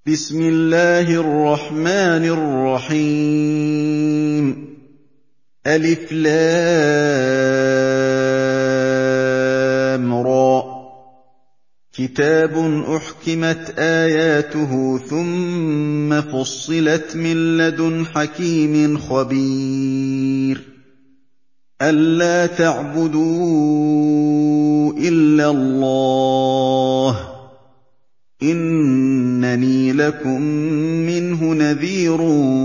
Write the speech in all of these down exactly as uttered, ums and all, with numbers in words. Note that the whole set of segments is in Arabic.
بسم الله الرحمن الرحيم ألف لام را كتاب أحكمت آياته ثم فصلت من لدن حكيم خبير ألا تعبدوا إلا الله إنني لكم منه نذير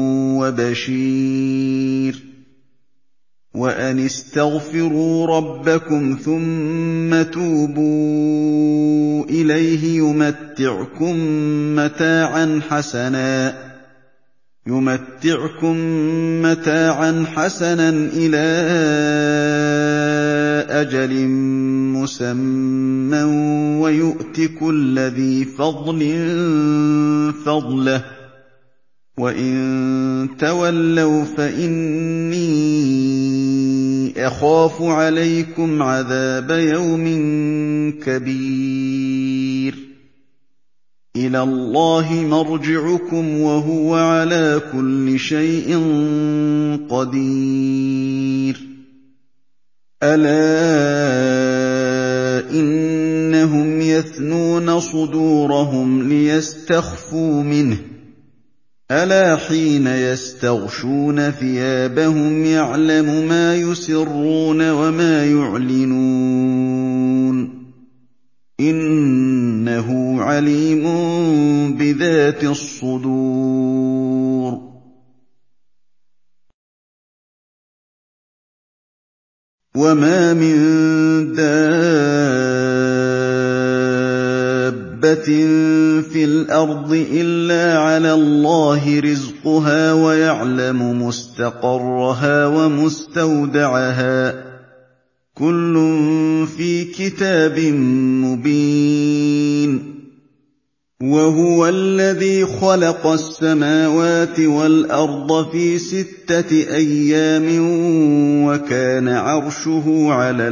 وبشير وأن استغفروا ربكم ثم توبوا إليه يمتعكم متاعا حسنا يمتعكم متاعا حسنا إلى أجل مسمى ويؤت كل ذي فضل فضله وإن تولوا فإني أخاف عليكم عذاب يوم كبير إلى الله مرجعكم وهو على كل شيء قدير ألا إنهم يثنون صدورهم ليستخفوا منه ألا حين يستغشون ثيابهم يعلم ما يسرون وما يعلنون إنه عليم بذات الصدور وما من دابة في الأرض إلا على الله رزقها ويعلم مستقرها ومستودعها كل في كتاب مبين وهو الذي خلق السماوات والأرض في ستة أيام وكان عرشه على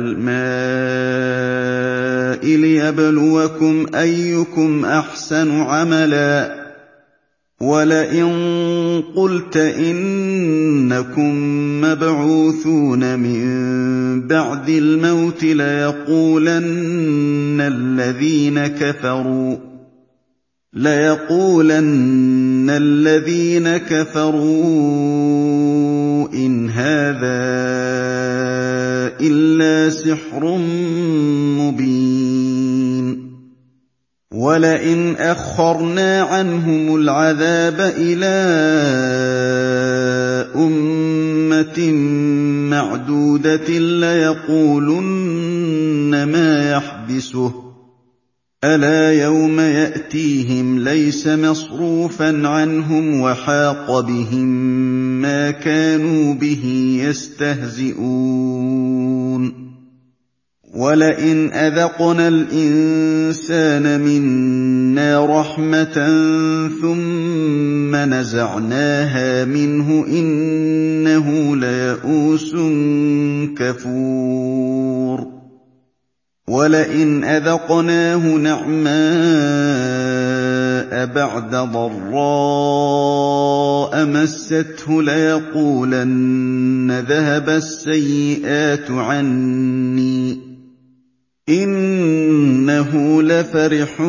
الماء ليبلوكم أيكم أحسن عملا ولئن قلت إنكم مبعوثون من بعد الموت ليقولن الذين كفروا ليقولن الذين كفروا إن هذا إلا سحر مبين ولئن أخرنا عنهم العذاب إلى أمة معدودة ليقولن ما يحبسه ألا يوم يأتيهم ليس مصروفا عنهم وحاق بهم ما كانوا به يستهزئون ولئن أذقنا الإنسان منا رحمة ثم نزعناها منه إنه ليئوس كفور ولئن أذقناه نعماء بعد ضراء مسته ليقولن ذهب السيئات عني إنه لفرح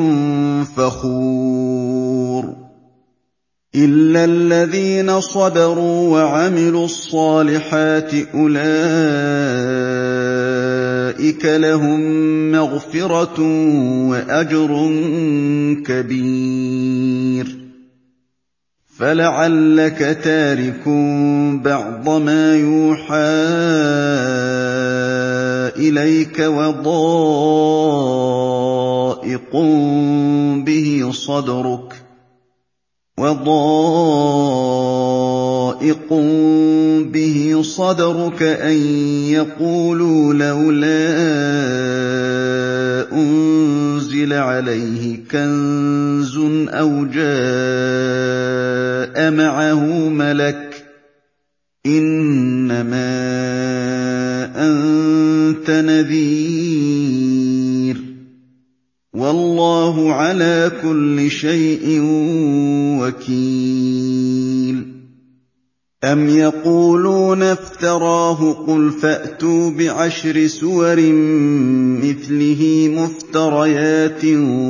فخور إلا الذين صبروا وعملوا الصالحات أولئك لهم مغفرة وأجر كبير فلعلك تارك بعض ما يوحى إليك وضائق به صدرك وضائق به صدرك أن يقولوا لولا أنزل عليه كنز أو جاء معه ملك إنما أنت نذير وَاللَّهُ عَلَىٰ كُلِّ شَيْءٍ وَكِيلٌ أَمْ يَقُولُونَ افْتَرَاهُ ۖ قُلْ فَأْتُوا بِعَشْرِ سُوَرٍ مِّثْلِهِ مُفْتَرَيَاتٍ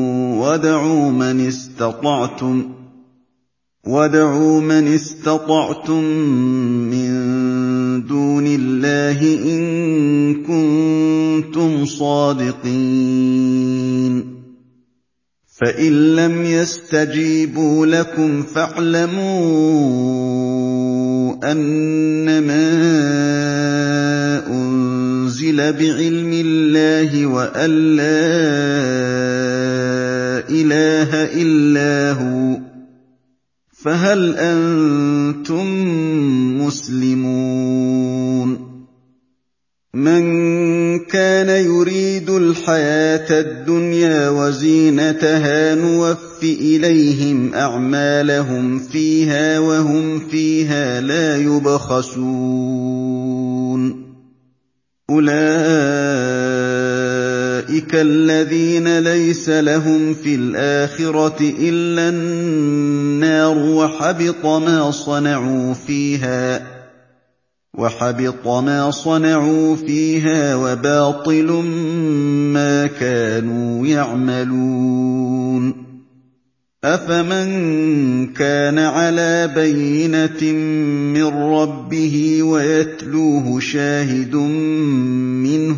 وَادْعُوا مَنِ اسْتَطَعْتُم مِّن دُونِ اللَّهِ إِن كُنتُمْ صَادِقِينَ فَإِن لَّمْ يَسْتَجِيبُوا لَكُمْ فَاعْلَمُوا أَنَّمَا أُنزِلَ بِعِلْمِ اللَّهِ وَأَن لَّا إِلَٰهَ إِلَّا هُوَ ۖ فَهَلْ أَنتُم مُّسْلِمُونَ مَن كَانَ يُرِيدُ الْحَيَاةَ الدُّنْيَا وَزِينَتَهَا نُوَفِّ إِلَيْهِمْ أَعْمَالَهُمْ فِيهَا وَهُمْ فِيهَا لَا يُبْخَسُونَ أُولَٰئِكَ الَّذِينَ لَيْسَ لَهُمْ فِي الْآخِرَةِ إِلَّا النَّارُ وَحَبِطَ مَا صَنَعُوا فِيهَا وَبَاطِلٌ مَّا كَانُوا يَعْمَلُونَ أَفَمَن كَانَ عَلَىٰ بَيِّنَةٍ مِّن رَّبِّهِ وَيَتْلُوهُ شَاهِدٌ مِّنْهُ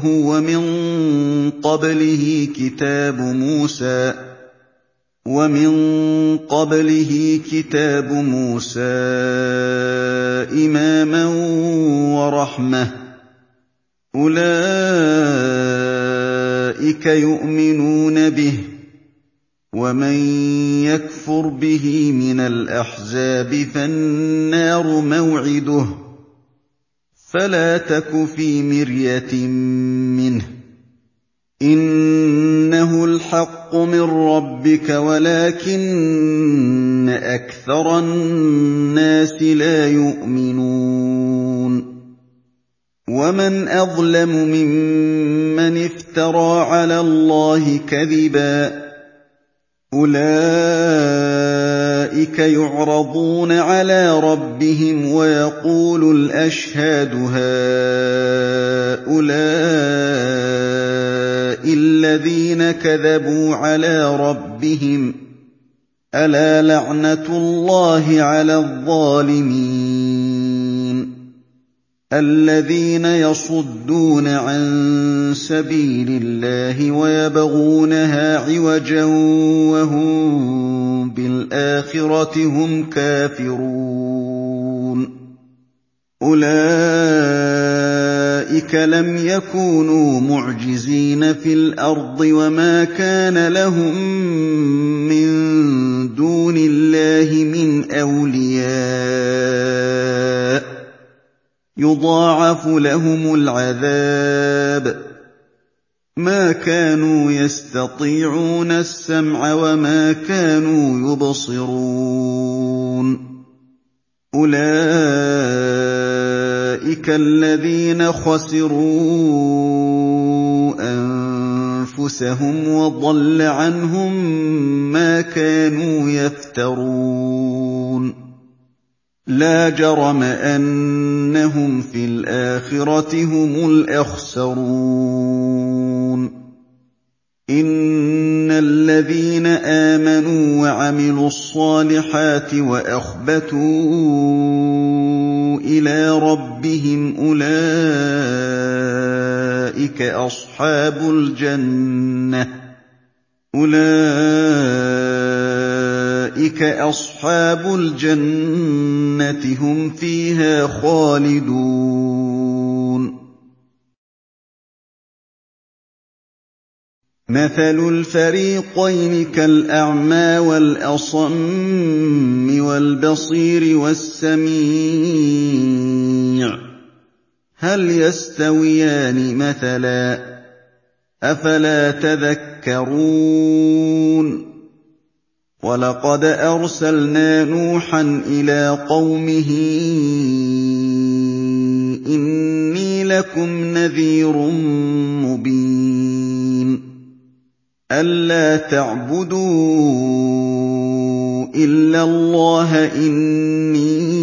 وَمِن قَبْلِهِ كِتَابُ مُوسَىٰ إِمَامًا وَرَحْمَةً ۚ أُولَٰئِكَ يُؤْمِنُونَ بِهِ ۚ وَمَن يَكْفُرْ بِهِ مِنَ الْأَحْزَابِ فَالنَّارُ مَوْعِدُهُ ۚ فَلَا تَكُ فِي مِرْيَةٍ مِّنْهُ ۚ إِنَّهُ الْحَقُّ مِن رَّبِّكَ وَلَٰكِنَّ أَكْثَرَ النَّاسِ لَا يُؤْمِنُونَ وَمَنْ أَظْلَمُ مِمَّنِ افْتَرَىٰ عَلَى اللَّهِ كَذِبًا ۚ أُولَٰئِكَ يُعْرَضُونَ عَلَىٰ رَبِّهِمْ وَيَقُولُ الْأَشْهَادُ هَٰؤُلَاءِ الَّذِينَ كَذَبُوا عَلَىٰ رَبِّهِمْ ۚ أَلَا لَعْنَةُ اللَّهِ عَلَى الظَّالِمِينَ الَّذِينَ يَصُدُّونَ عَن سَبِيلِ اللَّهِ وَيَبْغُونَهَا عِوَجًا وَهُم بِالْآخِرَةِ هُمْ كَافِرُونَ أُولَٰئِكَ لَمْ يَكُونُوا مُعْجِزِينَ فِي الْأَرْضِ وَمَا كَانَ لَهُم مِّن دُونِ اللَّهِ مِنْ أَوْلِيَاءَ ۘ يُضَاعَفُ لَهُمُ الْعَذَابُ ۚ مَا كَانُوا يَسْتَطِيعُونَ السَّمْعَ وَمَا كَانُوا يُبْصِرُونَ أُولَٰئِكَ الَّذِينَ خَسِرُوا أَنفُسَهُمْ وَضَلَّ عَنْهُم مَّا كَانُوا يَفْتَرُونَ لَا جَرَمَ أَنَّهُمْ فِي الْآخِرَةِ هُمُ الْأَخْسَرُونَ إِنَّ الَّذِينَ آمَنُوا وَعَمِلُوا الصَّالِحَاتِ وَأَخْبَتُوا إِلَىٰ رَبِّهِمْ أُولَٰئِكَ أَصْحَابُ الْجَنَّةِ أُولَٰئِكَ أَصْحَابُ الْجَنَّةِ هُمْ فِيهَا خَالِدُونَ مَثَلُ الْفَرِيقَيْنِ كَالْأَعْمَىٰ وَالْأَصَمِّ وَالْبَصِيرِ وَالسَّمِيعِ ۚ هَلْ يَسْتَوِيَانِ مَثَلًا ۚ أَفَلَا تَذَكَّرُونَ وَلَقَدْ أَرْسَلْنَا نُوحًا إِلَىٰ قَوْمِهِ إِنِّي لَكُمْ نَذِيرٌ مُّبِينٌ أَلَّا تَعْبُدُوا إِلَّا اللَّهَ إِنِّي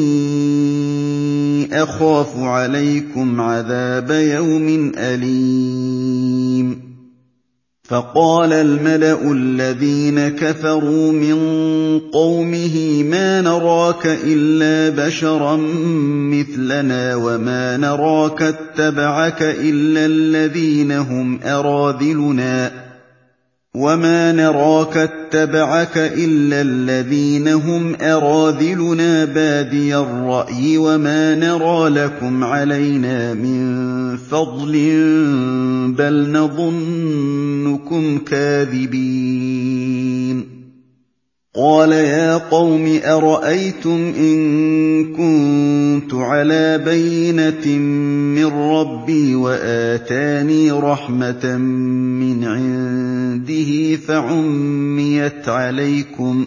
أَخَافُ عَلَيْكُمْ عَذَابَ يَوْمٍ أَلِيمٍ فَقَالَ الْمَلَأُ الَّذِينَ كَفَرُوا مِن قَوْمِهِ مَا نَرَاكَ إِلَّا بَشَرًا مِّثْلَنَا وَمَا نَرَاكَ اتَّبَعَكَ إِلَّا الَّذِينَ هُمْ أَرَاذِلُنَا وَمَا نَرَاكَ اتَّبَعَكَ إِلَّا الَّذِينَ هُمْ أَرَاذِلُنَا بَادِيَ الرَّأْيِ وَمَا نَرَىٰ لَكُمْ عَلَيْنَا مِن فَضْلٍ بَلْ نَظُنُّكُمْ كَاذِبِينَ قَالَ يَا قَوْمِ أَرَأَيْتُمْ إِن كُنتُ عَلَىٰ بَيِّنَةٍ مِّن رَّبِّي وَآتَانِي رَحْمَةً مِّنْ عِندِهِ فَعُمِّيَتْ عَلَيْكُمْ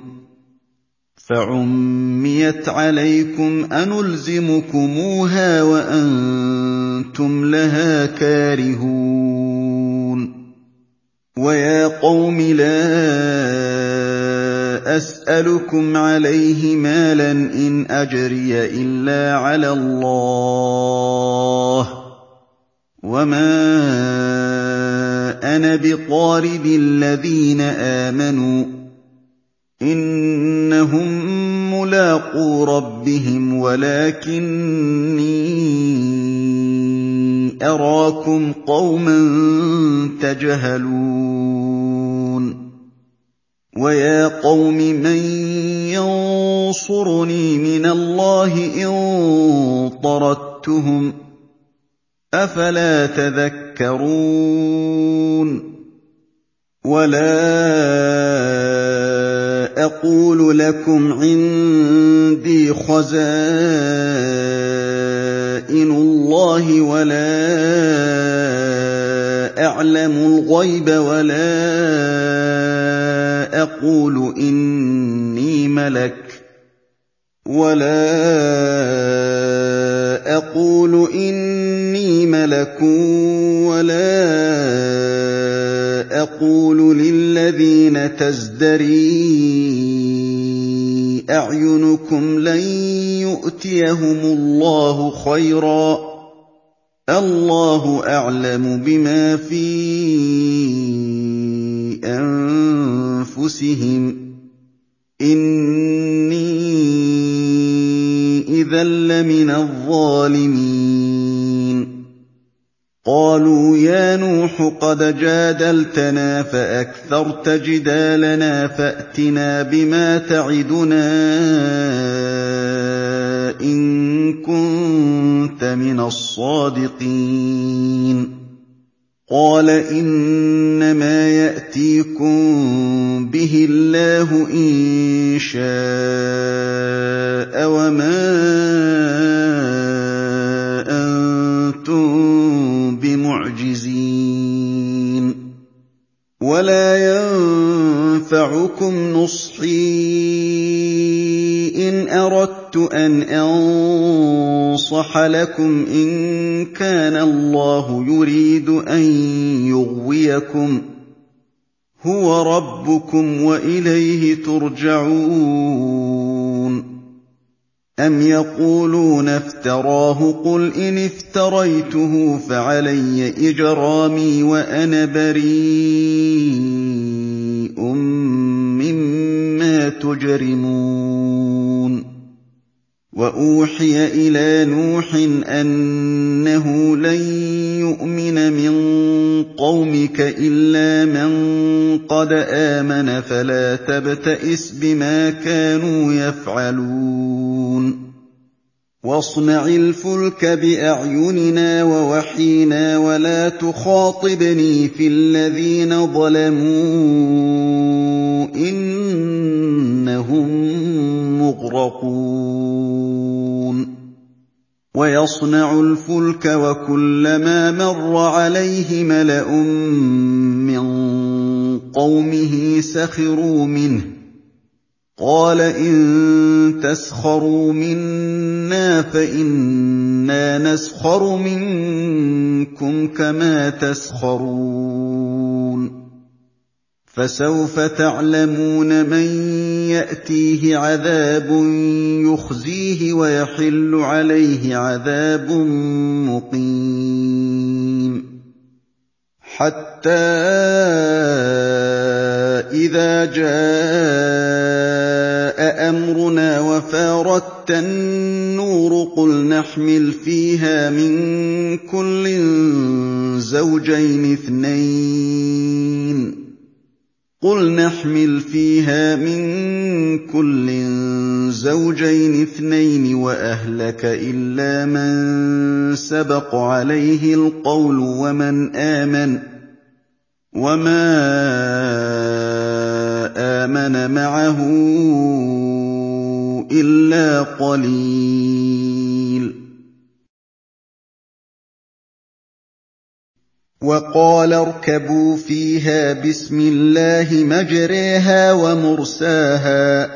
فَعُمِّيَتْ عَلَيْكُمْ أَنُلْزِمُكُمُوهَا وَأَنتُمْ لَهَا كَارِهُونَ وَيَا قَوْمِ لَا أَسْأَلُكُمْ عَلَيْهِ مَالًا ۖ إِنْ أَجْرِيَ إِلَّا عَلَى اللَّهِ ۖ وَمَا أَنَا بِطَارِدِ الَّذِينَ آمَنُوا ۚ إِنَّهُم مُّلَاقُو رَبِّهِمْ وَلَٰكِنِّي أَرَاكُمْ قَوْمًا تَجْهَلُونَ وَيَا قَوْمِ مَن يَنصُرُنِي مِنَ اللَّهِ إِن طَرَدتُّهُمْ ۚ أَفَلَا تَذَكَّرُونَ وَلَا أَقُولُ لَكُمْ عِندِي خَزَائِنُ اللَّهِ وَلَا أَعْلَمُ الْغَيْبَ وَلَا أَقُولُ إِنِّي مَلَكٌ وَلَا أَقُولُ إِنِّي مَلَكٌ وَلَا أَقُولُ لِلَّذِينَ تَزْدَرِي أَعْيُنُكُمْ لَن يُؤْتِيَهُمُ اللَّهُ خَيْرًا ۖ اللَّهُ أَعْلَمُ بِمَا فِي أَنفُسِهِمْ ۖ إِنِّي إِذًا لَّمِنَ الظَّالِمِينَ قَالُوا يَا نُوحُ قَدْ جَادَلْتَنَا فَأَكْثَرْتَ جِدَالَنَا فَأْتِنَا بِمَا تَعِدُنَا إِن كُنتَ مِنَ الصَّادِقِينَ قَالَ إِنَّمَا يَأْتِيكُم بِهِ اللَّهُ إِن شَاءَ وَمَا أَنتُم بِمُعْجِزِينَ وَلَا يَنفَعُكُمْ نُصْحِي إِنْ أَرَدتُّ أَنْ أَنصَحَ لَكُمْ إِن كَانَ اللَّهُ يُرِيدُ أَن يُغْوِيَكُمْ ۚ هُوَ رَبُّكُمْ وَإِلَيْهِ تُرْجَعُونَ أَمْ يَقُولُونَ افْتَرَاهُ ۖ قُلْ إِنِ افْتَرَيْتُهُ فَعَلَيَّ إِجْرَامِي وَأَنَا بَرِيءٌ مِّمَّا تُجْرِمُونَ وَأُوحِيَ إِلَىٰ نُوحٍ أَنَّهُ لَن يُؤْمِنَ مِن قَوْمِكَ إِلَّا مَن قَدْ آمَنَ فَلَا تَبْتَئِسْ بِمَا كَانُوا يَفْعَلُونَ وَاصْنَعِ الْفُلْكَ بِأَعْيُنِنَا وَوَحْيِنَا وَلَا تُخَاطِبْنِي فِي الَّذِينَ ظَلَمُوا إِنَّهُم مُّغْرَقُونَ وَيَصْنَعُ الْفُلْكَ وَكُلَّمَا مَرَّ عَلَيْهِ مَلَأٌ مِّن قَوْمِهِ سَخِرُوا مِنْهُ ۚ قَالَ إِن تَسْخَرُوا مِنَّا فَإِنَّا نَسْخَرُ مِنكُمْ كَمَا تَسْخَرُونَ فَسَوْفَ تَعْلَمُونَ مَن يَأْتِيهِ عَذَابٌ يُخْزِيهِ وَيَحِلُّ عَلَيْهِ عَذَابٌ مُّقِيمٌ حَتَّىٰ إِذَا جَاءَ أَمْرُنَا وَفَارَتِ النُّورُ قُلْ نَحْمِلُ فِيهَا مِن كُلٍّ زَوْجَيْنِ اثْنَيْنِ قُلْ نَحْمِلُ فِيهَا مِن كُلٍّ زَوْجَيْنِ اثْنَيْنِ وَأَهْلَكَ إِلَّا مَن سَبَقَ عَلَيْهِ الْقَوْلُ وَمَنْ آمَنَ وَمَا آمَنَ مَعَهُ إِلَّا قَلِيلٌ وَقَالَ ارْكَبُوا فِيهَا بِسْمِ اللَّهِ مَجْرَاهَا وَمُرْسَاهَا ۚ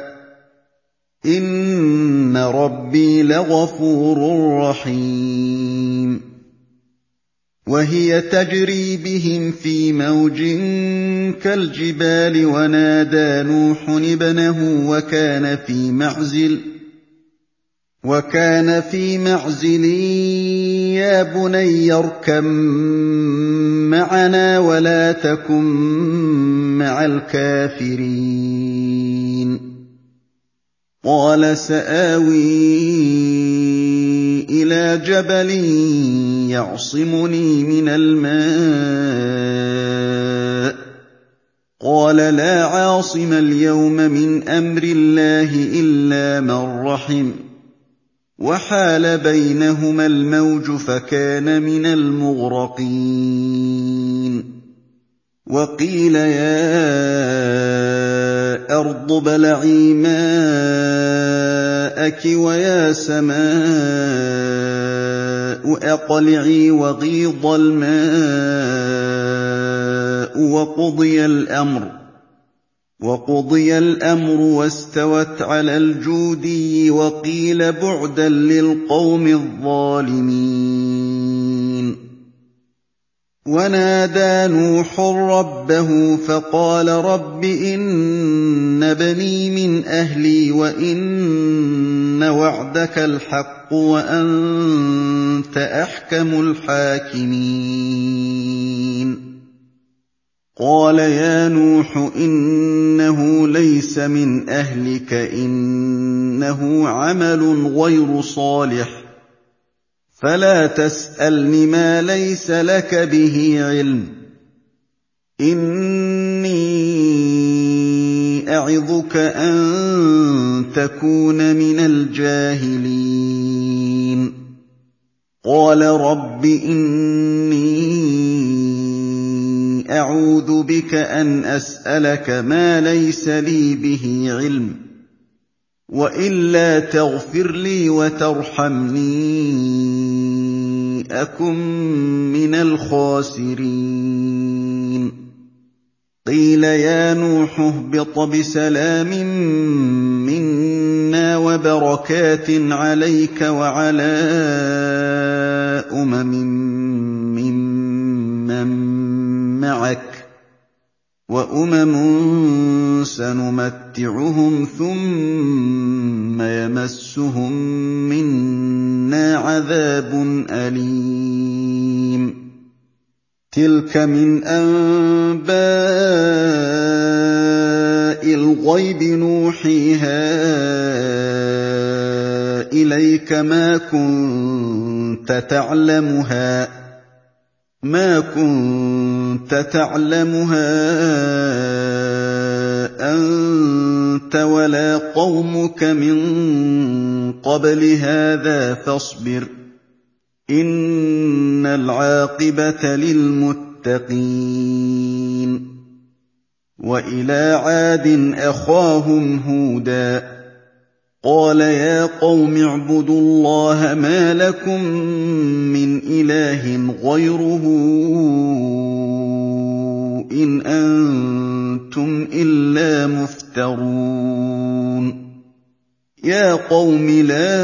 إِنَّ رَبِّي لَغَفُورٌ رَّحِيمٌ وَهِيَ تَجْرِي بِهِمْ فِي مَوْجٍ كَالْجِبَالِ وَنَادَىٰ نُوحٌ ابْنَهُ وَكَانَ فِي مَعْزِلٍ وَكَانَ فِي مَعْزِلٍ يَا بُنَيَّ ارْكَب مَّعَنَا وَلَا تَكُن مَّعَ الْكَافِرِينَ قَالَ سَآوِي إِلَىٰ جَبَلٍ يَعْصِمُنِي مِنَ الْمَاءِ ۚ قَالَ لَا عَاصِمَ الْيَوْمَ مِنْ أَمْرِ اللَّهِ إِلَّا مَن رَّحِمَ ۚ وَحَالَ بَيْنَهُمَا الْمَوْجُ فَكَانَ مِنَ الْمُغْرَقِينَ وَقِيلَ يَا أَرْضُ ابْلَعِي مَاءَكِ وَيَا سَمَاءُ أَقْلِعِي وَغِيضَ الْمَاءُ وَقُضِيَ الْأَمْرُ وَاسْتَوَتْ عَلَى الْجُودِيِّ وَقِيلَ بُعْدًا لِّلْقَوْمِ الظَّالِمِينَ وَنَادَىٰ نُوحٌ رَّبَّهُ فَقَالَ رَبِّ إِنَّ ابْنِي مِنْ أَهْلِي وَإِنَّ وَعْدَكَ الْحَقُّ وَأَنتَ أَحْكَمُ الْحَاكِمِينَ قَالَ يَا نُوحُ إِنَّهُ لَيْسَ مِنْ أَهْلِكَ ۖ إِنَّهُ عَمَلٌ غَيْرُ صَالِحٍ ۖ فَلَا تَسْأَلْنِ مَا لَيْسَ لَكَ بِهِ عِلْمٌ ۖ إِنِّي أَعِظُكَ أَن تَكُونَ مِنَ الْجَاهِلِينَ قَالَ رَبِّ إِنِّي أَعُوذُ بِكَ أَنْ أَسْأَلَكَ مَا لَيْسَ لِي بِهِ عِلْمٌ ۖ وَإِلَّا تَغْفِرْ لِي وَتَرْحَمْنِي أَكُن مِّنَ الْخَاسِرِينَ قِيلَ يَا نُوحُ اهْبِطْ بِسَلَامٍ مِّنَّا وَبَرَكَاتٍ عَلَيْكَ وَعَلَىٰ أُمَمٍ مِّمَّن مَّعَكَ ۚ وَأُمَمٌ سَنُمَتِّعُهُمْ ثُمَّ يَمَسُّهُم مِّنَّا عَذَابٌ أَلِيمٌ تِلْكَ مِنْ أَنبَاءِ الْغَيْبِ نُوحِيهَا إِلَيْكَ ۖ مَا كُنتَ تَعْلَمُهَا مَا كُنتَ تَعْلَمُهَا أَنتَ وَلَا قَوْمُكَ مِن قَبْلِ هَٰذَا ۖ فَاصْبِرْ ۖ إِنَّ الْعَاقِبَةَ لِلْمُتَّقِينَ وَإِلَىٰ عَادٍ أَخَاهُمْ هُودًا ۚ قَالَ يَا قَوْمِ اعْبُدُوا اللَّهَ مَا لَكُم مِّنْ إِلَٰهٍ غَيْرُهُ إِنْ أَنتُمْ إِلَّا مُفْتَرُونَ يَا قَوْمِ لَا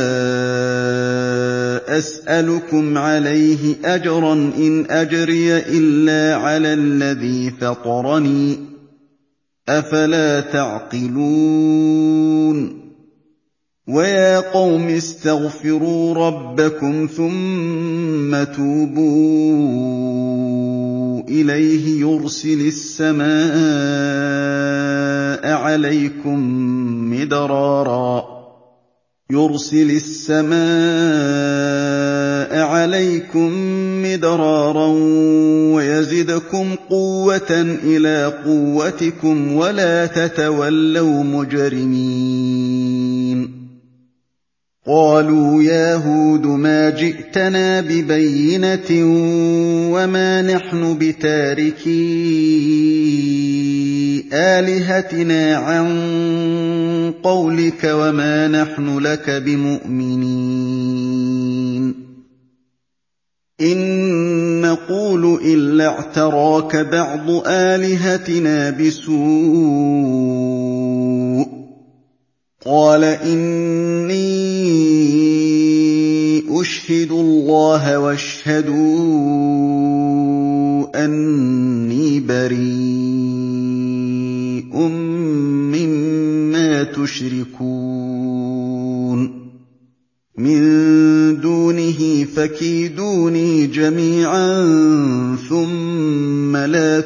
أَسْأَلُكُمْ عَلَيْهِ أَجْرًا ۖ إِنْ أَجْرِيَ إِلَّا عَلَى الَّذِي فَطَرَنِي ۚ أَفَلَا تَعْقِلُونَ وَيَا قَوْمِ اسْتَغْفِرُوا رَبَّكُمْ ثُمَّ تُوبُوا إِلَيْهِ يُرْسِلِ السَّمَاءَ عَلَيْكُم مِّدْرَارًا يُرْسِلِ السَّمَاءَ عَلَيْكُم مِّدْرَارًا وَيَزِدْكُمْ قُوَّةً إِلَىٰ قُوَّتِكُمْ وَلَا تَتَوَلَّوْا مُجْرِمِينَ قَالُوا يَا هُودُ مَا جِئْتَنَا بِبَيِّنَةٍ وَمَا نَحْنُ بِتَارِكِي آلِهَتِنَا عَن قَوْلِكَ وَمَا نَحْنُ لَكَ بِمُؤْمِنِينَ إِن نَّقُولُ إِلَّا اعْتَرَاكَ بَعْضُ آلِهَتِنَا بِسُوءٍ ۗ قَالَ إِنِّي أُشْهِدُ اللَّهَ وَاشْهَدُوا أَنِّي بَرِيءٌ مِّمَّا تُشْرِكُونَ مِن دُونِهِ فَكِيدُونِي جَمِيعًا ثُمَّ لَا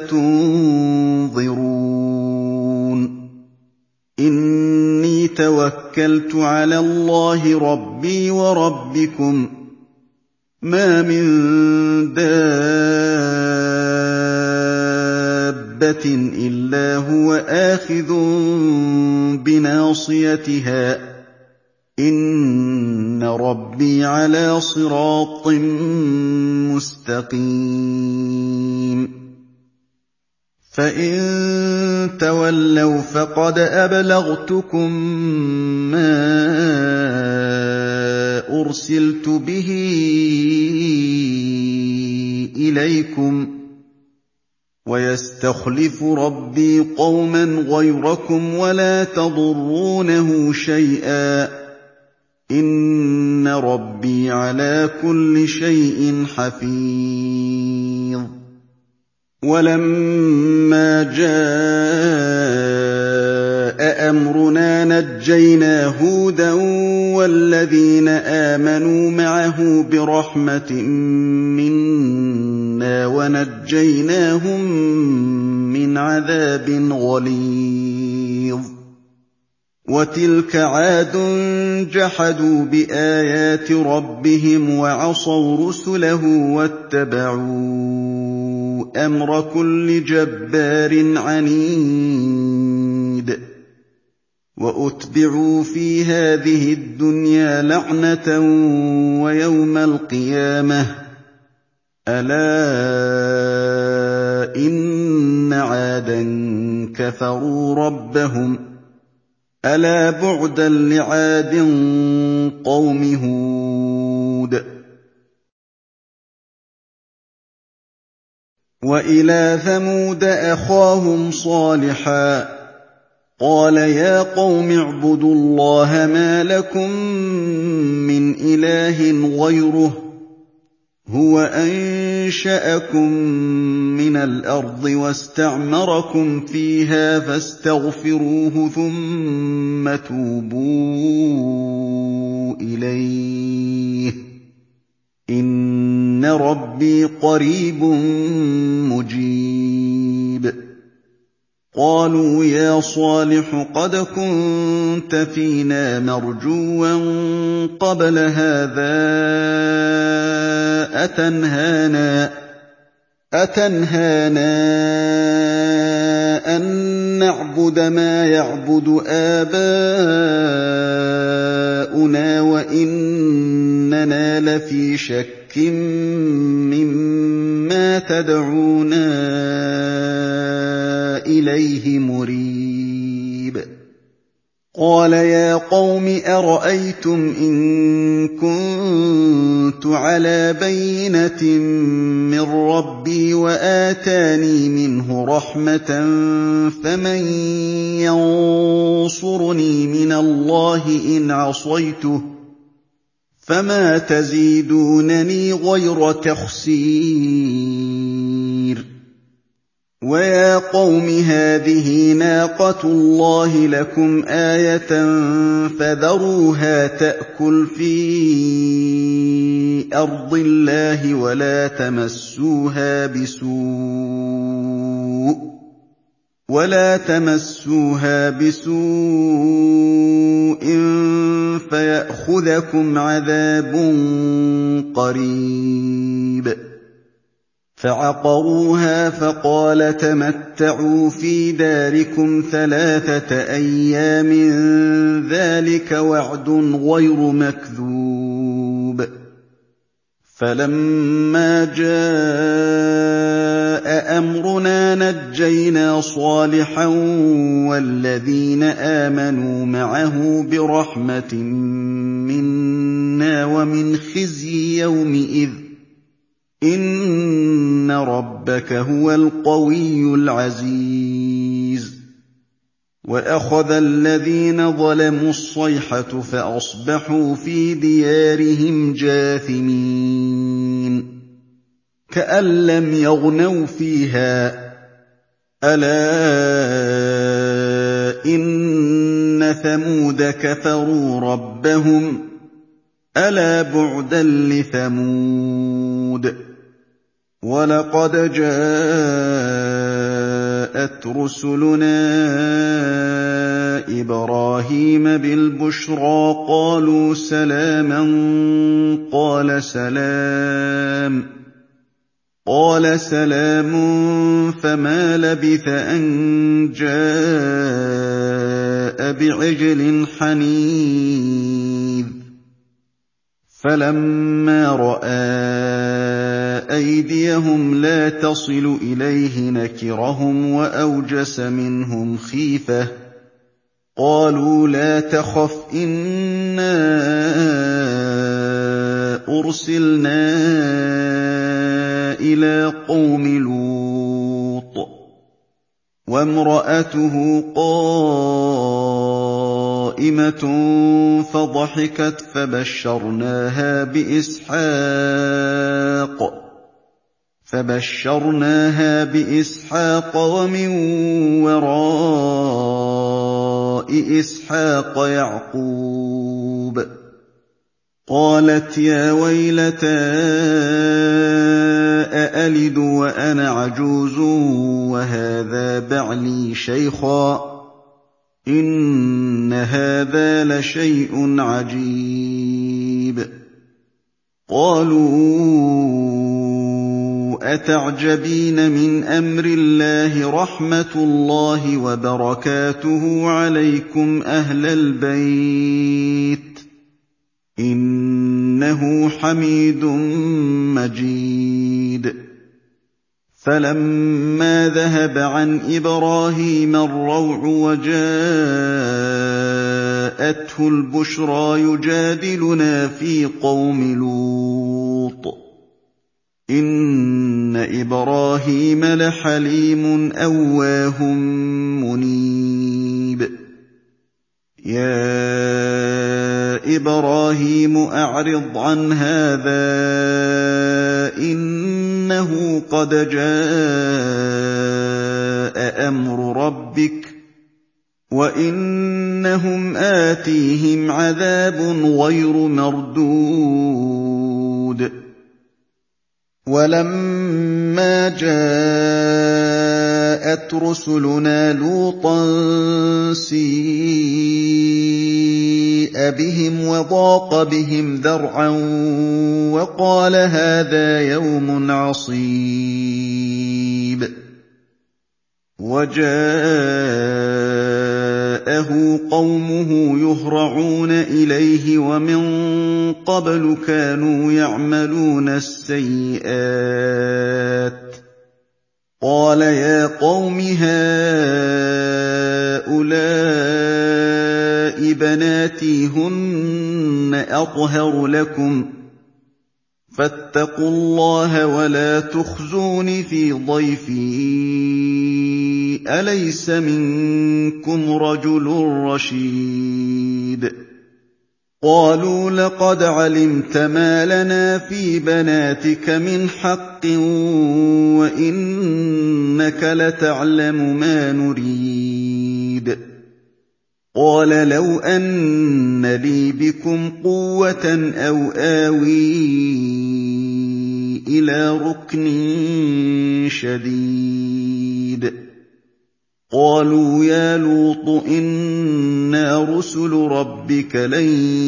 تُنظِرُونِ إِنِّي تَوَكَّلْتُ عَلَى اللَّهِ رَبِّي وَرَبِّكُم مَّا مِن دَابَّةٍ إِلَّا هُوَ آخِذٌ بِنَاصِيَتِهَا ۚ إِنَّ رَبِّي عَلَىٰ صِرَاطٍ مُّسْتَقِيمٍ فَإِن تَوَلَّوْا فَقَدْ أَبْلَغْتُكُم مَّا أُرْسِلْتُ بِهِ إِلَيْكُمْ ۖ وَيَسْتَخْلِفُ رَبِّي قَوْمًا غَيْرَكُمْ وَلَا تَضُرُّونَهُ شَيْئًا ۚ إِنَّ رَبِّي عَلَىٰ كُلِّ شَيْءٍ حَفِيظٌ وَلَمَّا جَاءَ أَمْرُنَا نَجَّيْنَا هُودًا وَالَّذِينَ آمَنُوا مَعَهُ بِرَحْمَةٍ مِّنَّا وَنَجَّيْنَاهُم مِّنْ عَذَابٍ غَلِيظٍ وَتِلْكَ عَادٌ جَحَدُوا بِآيَاتِ رَبِّهِمْ وَعَصَوْا رُسُلَهُ وَاتَّبَعُوا أَمْرَ كُلِّ جَبَّارٍ عَنِيدٍ وَأُتْبِعُوا فِي هَٰذِهِ الدُّنْيَا لَعْنَةً وَيَوْمَ الْقِيَامَةِ ۗ أَلَا إِنَّ عَادًا كَفَرُوا رَبَّهُمْ ۗ أَلَا بُعْدًا لِّعَادٍ قَوْمِ هُودٍ وَإِلَىٰ ثَمُودَ أَخَاهُمْ صَالِحًا ۗ قَالَ يَا قَوْمِ اعْبُدُوا اللَّهَ مَا لَكُم مِّنْ إِلَٰهٍ غَيْرُهُ ۖ هُوَ أَنشَأَكُم مِّنَ الْأَرْضِ وَاسْتَعْمَرَكُمْ فِيهَا فَاسْتَغْفِرُوهُ ثُمَّ تُوبُوا إِلَيْهِ ۚ إِنَّ رَبِّي قَرِيبٌ مُّجِيبٌ قَالُوا يَا صَالِحُ قَدْ كُنتَ فِينَا مَرْجُوًّا قَبْلَ هَٰذَا أَتَنْهَانَا أَتَنْهَانَا أَن نَّعْبُدَ مَا يَعْبُدُ آبَاؤُنَا وَإِنَّنَا لَفِي شَكٍّ مِّمَّا تَدْعُونَا إِلَيْهِ مُرِيبٍ قَالَ يَا قَوْمِ أَرَأَيْتُمْ إِن كُنتُ عَلَىٰ بَيِّنَةٍ مِّن رَّبِّي وَآتَانِي مِنْهُ رَحْمَةً فَمَن يَنصُرُنِي مِنَ اللَّهِ إِنْ عَصَيْتُهُ ۖ فَمَا تَزِيدُونَنِي غَيْرَ تَخْسِيرٍ وَيَا قَوْمِ هَٰذِهِ نَاقَةُ اللَّهِ لَكُمْ آيَةً فَذَرُوهَا تَأْكُلْ فِي أَرْضِ اللَّهِ وَلَا تَمَسُّوهَا بِسُوءٍ وَلَا تَمَسُّوهَا بِسُوءٍ فَيَأْخُذَكُمْ عَذَابٌ قَرِيبٌ فَعَقَرُوهَا فَقَالَ تَمَتَّعُوا فِي دَارِكُمْ ثَلَاثَةَ أَيَّامٍ ذَٰلِكَ وَعْدٌ غَيْرُ مَكْذُوبٍ فَلَمَّا جَاءَ أَمْرُنَا نَجَّيْنَا صَالِحًا وَالَّذِينَ آمَنُوا مَعَهُ بِرَحْمَةٍ مِّنَّا وَمِنْ خِزْيِ يَوْمِئِذٍ ۗ إِنَّ رَبَّكَ هُوَ الْقَوِيُّ الْعَزِيزُ وَأَخَذَ الَّذِينَ ظَلَمُوا الصَّيْحَةُ فَأَصْبَحُوا فِي دِيَارِهِمْ جَاثِمِينَ كَأَن لَّمْ يَغْنَوْا فِيهَا ۗ أَلَا إِنَّ ثَمُودَ كَفَرُوا رَبَّهُمْ ۗ أَلَا بُعْدًا لِّثَمُودَ وَلَقَدْ جَاءَتْ رُسُلُنَا إِبْرَاهِيمَ بِالْبُشْرَىٰ قَالُوا سَلَامًا قَالَ سَلَامٌ قَالَ سَلَامٌ فَمَا لَبِثَ أَن جَاءَ بِعِجْلٍ حَنِيذٍ فَلَمَّا رَأَىٰ أَيْدِيَهُمْ لَا تَصِلُ إِلَيْهِ نَكِرَهُمْ وَأَوْجَسَ مِنْهُمْ خِيفَةً ۚ قَالُوا لَا تَخَفْ إِنَّا أُرْسِلْنَا إِلَىٰ قَوْمِ لُوطٍ ۖ وَامْرَأَتُهُ قَائِمَةٌ فَضَحِكَتْ فَبَشَّرْنَاهَا بِإِسْحَاقَ فَبَشَّرْنَاهَا بِإِسْحَاقَ وَمِن وَرَاءِ إِسْحَاقَ يَعْقُوبَ قَالَتْ يَا وَيْلَتَا أَأَلِدُ وَأَنَا عَجُوزٌ وَهَٰذَا بَعْلِي شَيْخًا ۖ إِنَّ هَٰذَا لَشَيْءٌ عَجِيبٌ قَالُوا أَتَعْجَبِينَ مِنْ أَمْرِ اللَّهِ ۖ رَحْمَتُ اللَّهِ وَبَرَكَاتُهُ عَلَيْكُمْ أَهْلَ الْبَيْتِ ۚ إِنَّهُ حَمِيدٌ مَّجِيدٌ فَلَمَّا ذَهَبَ عَنْ إِبْرَاهِيمَ الرَّوْعُ وَجَاءَتْهُ الْبُشْرَىٰ يُجَادِلُنَا فِي قَوْمِ لُوطٍ إِنَّ إِبْرَاهِيمَ لَحَلِيمٌ أَوَّاهٌ مُّنِيبٌ يَا إِبْرَاهِيمُ أَعْرِضْ عَنْ هَٰذَا إِنَّهُ قَدْ جَاءَ أَمْرُ رَبِّكَ وَإِنَّهُمْ آتِيهِمْ عَذَابٌ غَيْرُ مَرْدُودٍ وَلَمَّا جَاءَتْ رُسُلُنَا لُوطًا سِيءَ بِهِمْ وَضَاقَ بِهِمْ ذَرْعًا وَقَالَ هَٰذَا يَوْمٌ عَصِيبٌ وَجَاءَهُ قَوْمُهُ يُهْرَعُونَ إِلَيْهِ وَمِن قَبْلُ كَانُوا يَعْمَلُونَ السَّيِّئَاتِ ۚ قَالَ يَا قَوْمِ هَٰؤُلَاءِ بَنَاتِي هُنَّ أَطْهَرُ لَكُمْ ۖ فَاتَّقُوا اللَّهَ وَلَا تُخْزُونِ فِي ضَيْفِي ۖ أَلَيْسَ مِنكُمْ رَجُلٌ رَّشِيدٌ قَالُوا لَقَدْ عَلِمْتَ مَا لَنَا فِي بَنَاتِكَ مِنْ حَقٍّ وَإِنَّكَ لَتَعْلَمُ مَا نُرِيدُ قَالَ لَوْ أَنَّ لِي بِكُمْ قُوَّةً أَوْ آوِي إِلَىٰ رُكْنٍ شَدِيدٍ قَالُوا يَا لُوطُ إِنَّا رُسُلُ رَبِّكَ لَن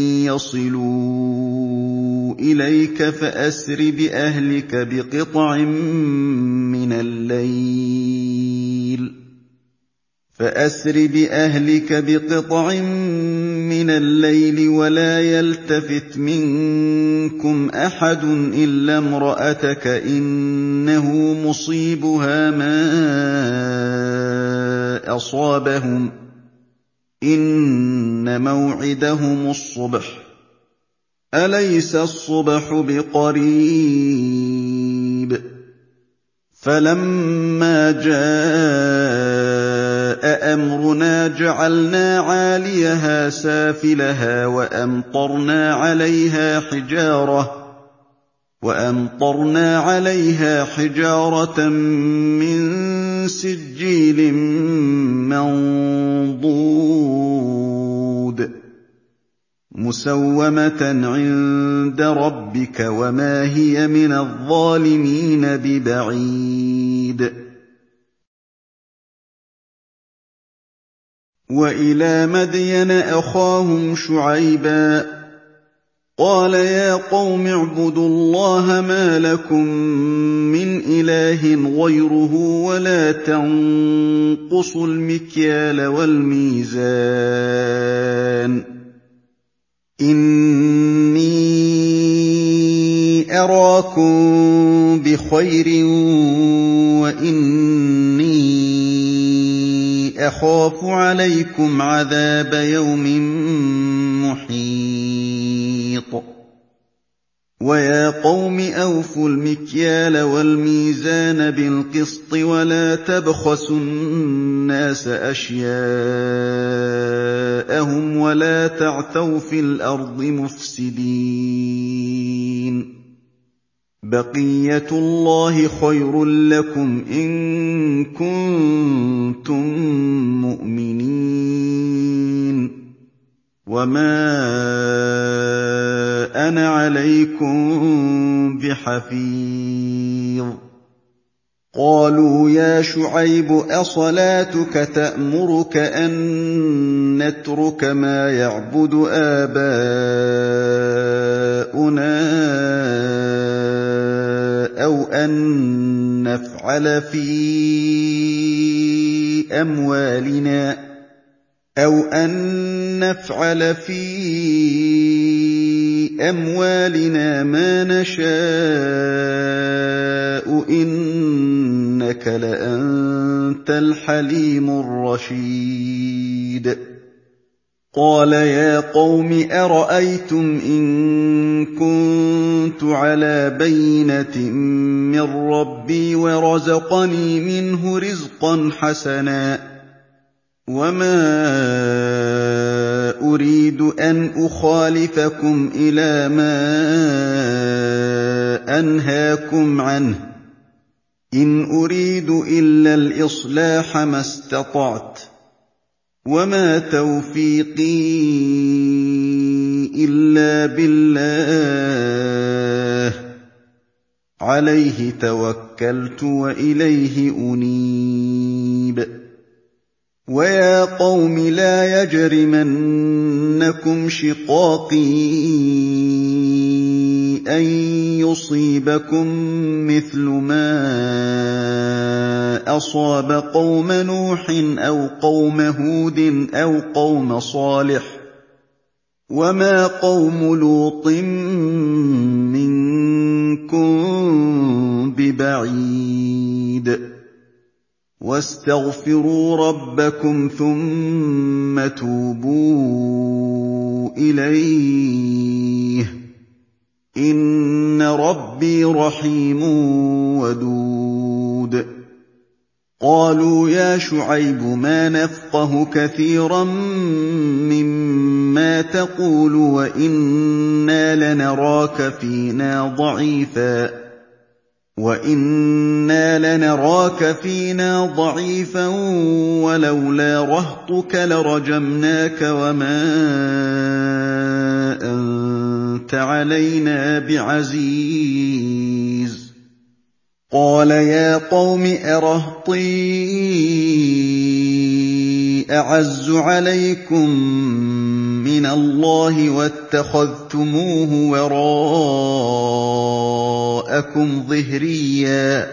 يَصِلُوا إِلَيْكَ فَأَسْرِ بِأَهْلِكَ بِقِطْعٍ مِّنَ اللَّيْلِ فَأَسْرِ بِأَهْلِكَ بِقِطْعٍ مِّنَ اللَّيْلِ وَلَا يَلْتَفِتْ مِنكُمْ أَحَدٌ إِلَّا امْرَأَتَكَ إِنَّهُ مُصِيبُهَا مَا أَصَابَهُمْ ۚ إِنَّ مَوْعِدَهُمُ الصُّبْحُ ۚ أَلَيْسَ الصُّبْحُ بِقَرِيبٍ فَلَمَّا جَاءَ أَمْرُنَا جَعَلْنَا عَالِيَهَا سَافِلَهَا وَأَمْطَرْنَا عَلَيْهَا حِجَارَةً وَأَمْطَرْنَا عَلَيْهَا حِجَارَةً مِّن سِجِّيلٍ مَّنضُودٍ مُّسَوَّمَةً عِندَ رَبِّكَ وَمَا هِيَ مِنَ الظَّالِمِينَ بِبَعِيدٍ وَإِلَىٰ مَدْيَنَ أَخَاهُمْ شُعَيْبًا قَالَ يَا قَوْمِ اعْبُدُوا اللَّهَ مَا لَكُم مِّنْ إِلَٰهٍ غَيْرُهُ وَلَا تَنقُصُوا الْمِكْيَالَ وَالْمِيزَانَ إِنِّي أَرَاكُم بِخَيْرٍ وَإِنِّي أَخَافُ عَلَيْكُمْ عَذَابَ يَوْمٍ مُّحِيطٍ وَيَا قَوْمِ أَوْفُوا الْمِكْيَالَ وَالْمِيزَانَ بِالْقِسْطِ وَلَا تَبْخَسُوا النَّاسَ أَشْيَاءَهُمْ وَلَا تَعْثَوْا فِي الْأَرْضِ مُفْسِدِينَ بَقِيَّتُ اللَّهِ خَيْرٌ لَّكُمْ إِن كُنتُم مُّؤْمِنِينَ وَمَا أَنَا عَلَيْكُم بِحَفِيظٍ قَالُوا يَا شُعَيْبُ أَصَلَاتُكَ تَأْمُرُكَ أَن نَّتْرُكَ مَا يَعْبُدُ آبَاؤُنَا أَوْ أَن نَّفْعَلَ فِي أَمْوَالِنَا أَوْ أَن نَّفْعَلَ فِي أَمْوَالِنَا مَا نَشَاءُ إِنَّكَ لَأَنتَ الْحَلِيمُ الرَّشِيدُ قَالَ يَا قَوْمِ أَرَأَيْتُمْ إِن كُنتُ عَلَىٰ بَيِّنَةٍ مِّن رَّبِّي وَرَزَقَنِي مِنْهُ رِزْقًا حَسَنًا وَمَا أُرِيدُ أَنْ أُخَالِفَكُمْ إِلَىٰ مَا أَنْهَاكُمْ عَنْهُ ۚ إِنْ أُرِيدُ إِلَّا الْإِصْلَاحَ مَا اسْتَطَعْتُ ۚ وَمَا تَوْفِيقِي إِلَّا بِاللَّهِ ۚ عَلَيْهِ تَوَكَّلْتُ وَإِلَيْهِ أُنِيبُ وَيَا قَوْمِ لَا يَجْرِمَنَّكُمْ شِقَاقِي أَن يُصِيبَكُم مِّثْلُ مَا أَصَابَ قَوْمَ نُوحٍ أَوْ قَوْمَ هُودٍ أَوْ قَوْمَ صَالِحٍ ۚ وَمَا قَوْمُ لُوطٍ مِّنكُم بِبَعِيدٍ وَاسْتَغْفِرُوا رَبَّكُمْ ثُمَّ تُوبُوا إِلَيْهِ ۚ إِنَّ رَبِّي رَحِيمٌ وَدُودٌ قَالُوا يَا شُعَيْبُ مَا نَفْقَهُ كَثِيرًا مِّمَّا تَقُولُ وَإِنَّا لَنَرَاكَ فِينَا ضَعِيفًا وَلَوْلَا رَهْطُكَ لَرَجَمْنَاكَ وَمَا أَنتَ عَلَيْنَا بِعَزِيزٍ قَالَ يَا قَوْمِ أَرَهْطِي أَعَزُّ عَلَيْكُم مِّنَ اللَّهِ وَاتَّخَذْتُمُوهُ وَرَاءَكُمْ ظِهْرِيًّا ۖ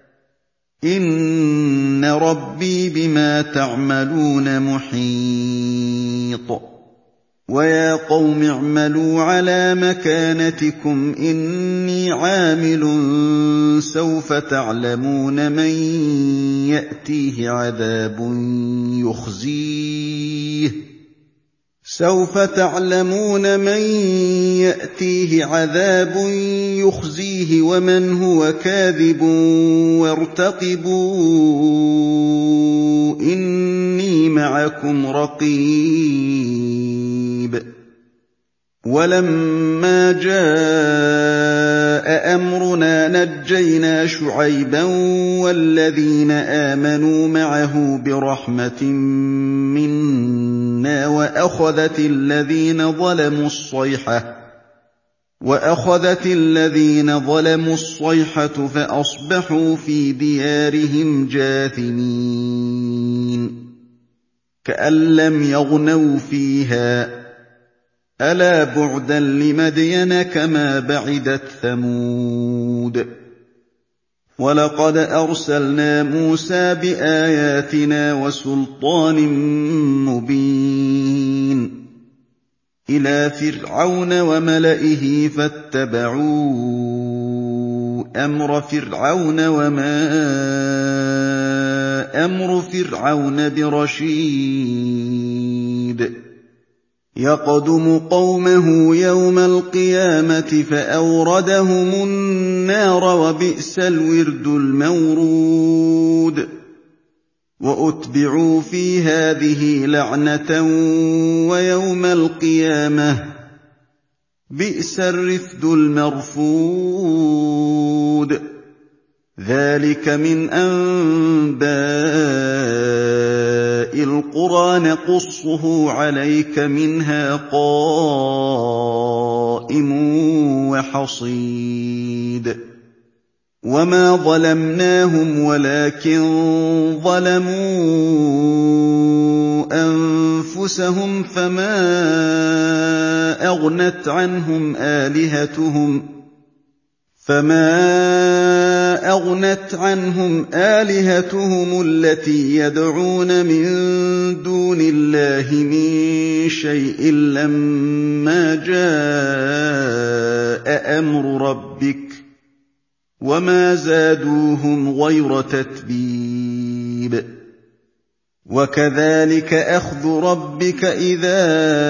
إِنَّ رَبِّي بِمَا تَعْمَلُونَ مُحِيطٌ وَيَا قَوْمِ اعْمَلُوا عَلَىٰ مَكَانَتِكُمْ إِنِّي عَامِلٌ ۖ سَوْفَ تَعْلَمُونَ مَن يَأْتِيهِ عَذَابٌ يُخْزِيهِ سَوْفَ تَعْلَمُونَ مَن يَأْتِيهِ عَذَابٌ يُخْزِيهِ وَمَنْ هُوَ كَاذِبٌ وَارْتَقِبُوا إِنِّي مَعَكُمْ رَقِيبٌ وَلَمَّا جَاءَ أَمْرُنَا نَجَّيْنَا شُعَيْبًا وَالَّذِينَ آمَنُوا مَعَهُ بِرَحْمَةٍ مِّنَّا وَأَخَذَتِ الَّذِينَ ظَلَمُوا الصَّيْحَةُ فَأَصْبَحُوا فِي دِيَارِهِمْ جَاثِمِينَ كَأَن لَّمْ يَغْنَوْا فِيهَا ۗ أَلَا بُعْدًا لِّمَدْيَنَ كَمَا بَعِدَتْ ثَمُودُ وَلَقَدْ أَرْسَلْنَا مُوسَىٰ بِآيَاتِنَا وَسُلْطَانٍ مُّبِينٍ إِلَىٰ فِرْعَوْنَ وَمَلَئِهِ فَاتَّبَعُوا أَمْرَ فِرْعَوْنَ وَمَا أَمْرُ فِرْعَوْنَ بِرَشِيدٍ يَقْدُمُ قَوْمَهُ يَوْمَ الْقِيَامَةِ فَأَوْرَدَهُمُ النَّارَ ۖ وَبِئْسَ الْوِرْدُ الْمَوْرُودُ وَأُتْبِعُوا فِي هَٰذِهِ لَعْنَةً وَيَوْمَ الْقِيَامَةِ ۚ بِئْسَ الرِّفْدُ الْمَرْفُودُ ذَٰلِكَ مِنْ أَنبَاءِ الْقُرَىٰ نَقُصُّهُ عَلَيْكَ ۖ مِنْهَا قَائِمٌ وَحَصِيدٌ وَمَا ظَلَمْنَاهُمْ وَلَٰكِن ظَلَمُوا أَنفُسَهُمْ فَمَا أَغْنَتْ عَنْهُمْ آلِهَتُهُمْ فَمَا أَغْنَتْ عَنْهُمْ آلِهَتُهُمُ الَّتِي يَدْعُونَ مِن دُونِ اللَّهِ مِن شَيْءٍ لَّمَّا جَاءَ أَمْرُ رَبِّكَ ۖ وَمَا زَادُوهُمْ غَيْرَ تَتْبِيبٍ وَكَذَٰلِكَ أَخْذُ رَبِّكَ إِذَا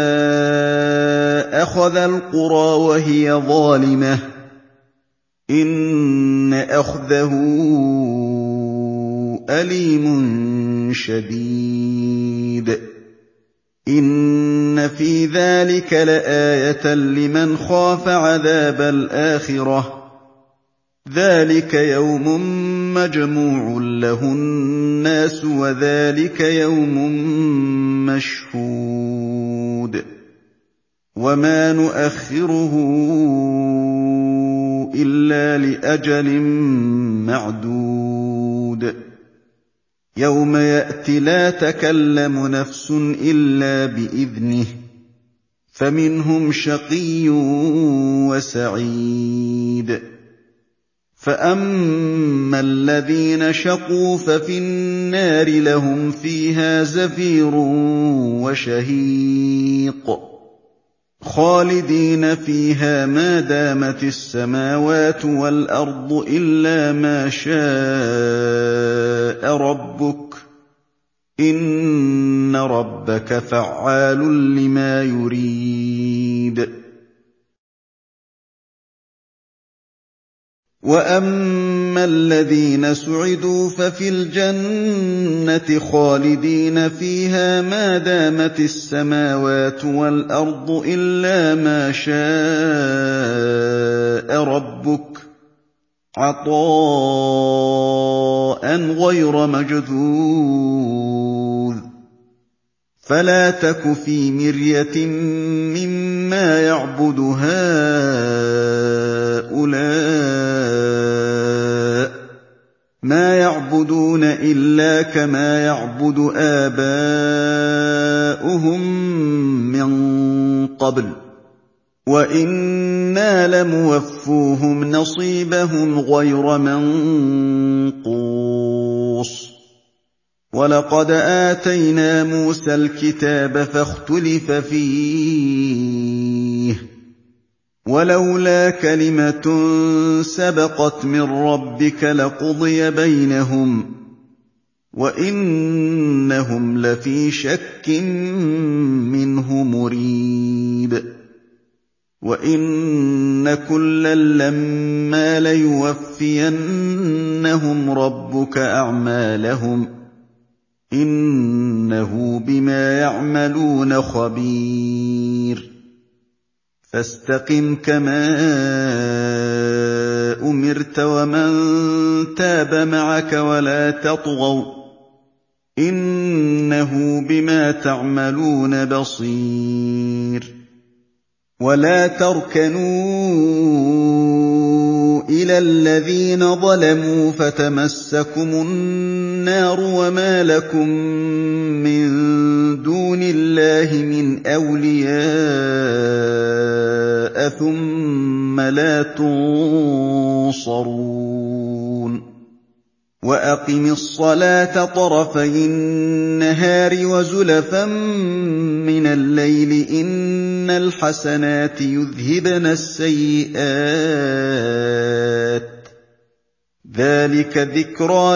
أَخَذَ الْقُرَىٰ وَهِيَ ظَالِمَةٌ ۚ إِنَّ أَخْذَهُ أَلِيمٌ شَدِيدٌ إِنَّ فِي ذَٰلِكَ لَآيَةً لِّمَنْ خَافَ عَذَابَ الْآخِرَةِ ۚ ذَٰلِكَ يَوْمٌ مَّجْمُوعٌ لَّهُ النَّاسُ وَذَٰلِكَ يَوْمٌ مَّشْهُودٌ وَمَا نُؤَخِّرُهُ إِلَّا لِأَجَلٍ مَّعْدُودٍ يَوْمَ يَأْتِ لَا تَكَلَّمُ نَفْسٌ إِلَّا بِإِذْنِهِ ۚ فَمِنْهُمْ شَقِيٌّ وَسَعِيدٌ فَأَمَّا الَّذِينَ شَقُوا فَفِي النَّارِ لَهُمْ فِيهَا زَفِيرٌ وَشَهِيقٌ خَالِدِينَ فِيهَا مَا دَامَتِ السَّمَاوَاتُ وَالْأَرْضُ إِلَّا مَا شَاءَ رَبُّكَ ۖ إِنَّ رَبَّكَ فَعَّالٌ لِّمَا يُرِيدُ وَأَمَّا الَّذِينَ سُعِدُوا فَفِي الْجَنَّةِ خَالِدِينَ فِيهَا مَا دَامَتِ السَّمَاوَاتُ وَالْأَرْضُ إِلَّا مَا شَاءَ رَبُّكَ ۖ عَطَاءً غَيْرَ مَجْذُوذٍ فَلَا تَكُ فِي مِرْيَةٍ مِّمَّا يَعْبُدُ هَٰؤُلَاءِ ۚ مَا يَعْبُدُونَ إِلَّا كَمَا يَعْبُدُ آبَاؤُهُم مِّن قَبْلُ ۚ وَإِنَّا لَمُوَفُّوهُمْ نَصِيبَهُمْ غَيْرَ مَنقُوصٍ وَلَقَدْ آتَيْنَا مُوسَى الْكِتَابَ فَاخْتُلِفَ فِيهِ ۚ وَلَوْلَا كَلِمَةٌ سَبَقَتْ مِن رَّبِّكَ لَقُضِيَ بَيْنَهُمْ ۚ وَإِنَّهُمْ لَفِي شَكٍّ مِّنْهُ مُرِيبٍ وَإِنَّ كُلًّا لَّمَّا لَيُوَفِّيَنَّهُمْ رَبُّكَ أَعْمَالَهُمْ ۚ إِنَّهُ بِمَا يَعْمَلُونَ خَبِيرٌ فَاسْتَقِمْ كَمَا أُمِرْتَ وَمَن تَابَ مَعَكَ وَلَا تَطْغَوْا ۚ إِنَّهُ بِمَا تَعْمَلُونَ بَصِيرٌ وَلَا تَرْكَنُوا إِلَى الَّذِينَ ظَلَمُوا فَتَمَسَّكُمُ النَّارُ وَمَا لَكُم مِّن دُونِ اللَّهِ مِنْ أَوْلِيَاءَ ثُمَّ لَا تُنصَرُونَ وَأَقِمِ الصَّلَاةَ طَرَفَيِ النَّهَارِ وَزُلَفًا مِّنَ اللَّيْلِ ۚ إِنَّ الْحَسَنَاتِ يُذْهِبْنَ السَّيِّئَاتِ ۚ ذَٰلِكَ ذِكْرَىٰ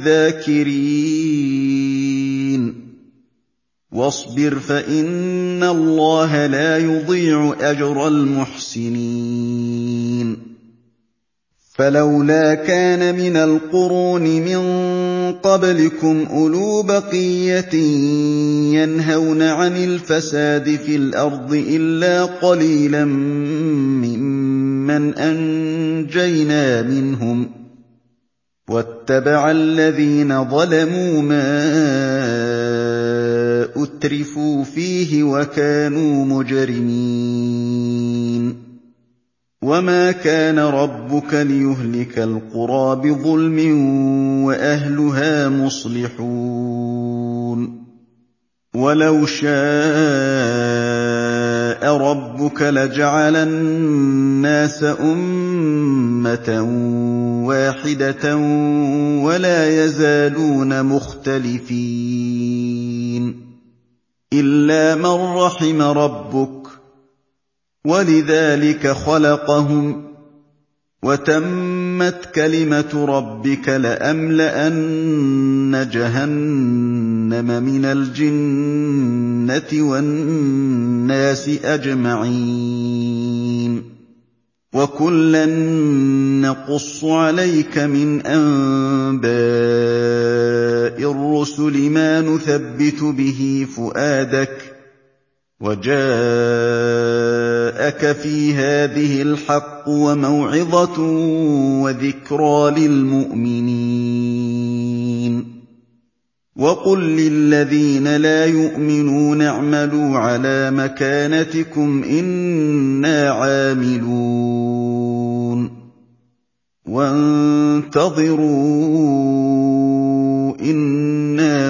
لِلذَّاكِرِينَ وَاصْبِرْ فَإِنَّ اللَّهَ لَا يُضِيعُ أَجْرَ الْمُحْسِنِينَ فَلَوْلَا كَانَ مِنَ الْقُرُونِ مِن قَبْلِكُمْ أُولُو بَقِيَّةٍ يَنْهَوْنَ عَنِ الْفَسَادِ فِي الْأَرْضِ إِلَّا قَلِيلًا مِّمَّنْ أَنجَيْنَا مِنْهُمْ ۗ وَاتَّبَعَ الَّذِينَ ظَلَمُوا مَا أُتْرِفُوا فِيهِ وَكَانُوا مُجْرِمِينَ وَمَا كَانَ رَبُّكَ لِيُهْلِكَ الْقُرَىٰ بِظُلْمٍ وَأَهْلُهَا مُصْلِحُونَ وَلَوْ شَاءَ رَبُّكَ لَجَعَلَ النَّاسَ أُمَّةً وَاحِدَةً وَلَا يَزَالُونَ مُخْتَلِفِينَ إِلَّا مَن رَّحِمَ رَبُّكَ ۚ وَلِذَٰلِكَ خَلَقَهُمْ ۚ وَتَمَّتْ كَلِمَةُ رَبِّكَ لَأَمْلَأَنَّ جَهَنَّمَ مِنَ الْجِنَّةِ وَالنَّاسِ أَجْمَعِينَ وَكُلًّا نَّقُصُّ عَلَيْكَ مِنْ أَنبَاءِ الرُّسُلِ مَا نُثَبِّتُ بِهِ فُؤَادَكَ ۖ وَجَاءَكَ فِي هَٰذِهِ الْحَقُّ وَمَوْعِظَةٌ وَذِكْرَىٰ لِلْمُؤْمِنِينَ وَقُل لِّلَّذِينَ لَا يُؤْمِنُونَ اعْمَلُوا عَلَىٰ مَكَانَتِكُمْ إِنَّا عَامِلُونَ وَانتَظِرُوا إِنَّا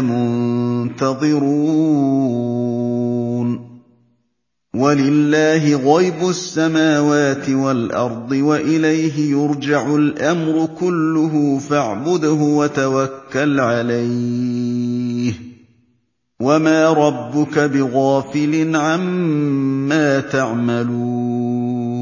مُنتَظِرُونَ وَلِلَّهِ غَيْبُ السَّمَاوَاتِ وَالْأَرْضِ وَإِلَيْهِ يُرْجَعُ الْأَمْرُ كُلُّهُ فَاعْبُدْهُ وَتَوَكَّلْ عَلَيْهِ ۚ وَمَا رَبُّكَ بِغَافِلٍ عَمَّا تَعْمَلُونَ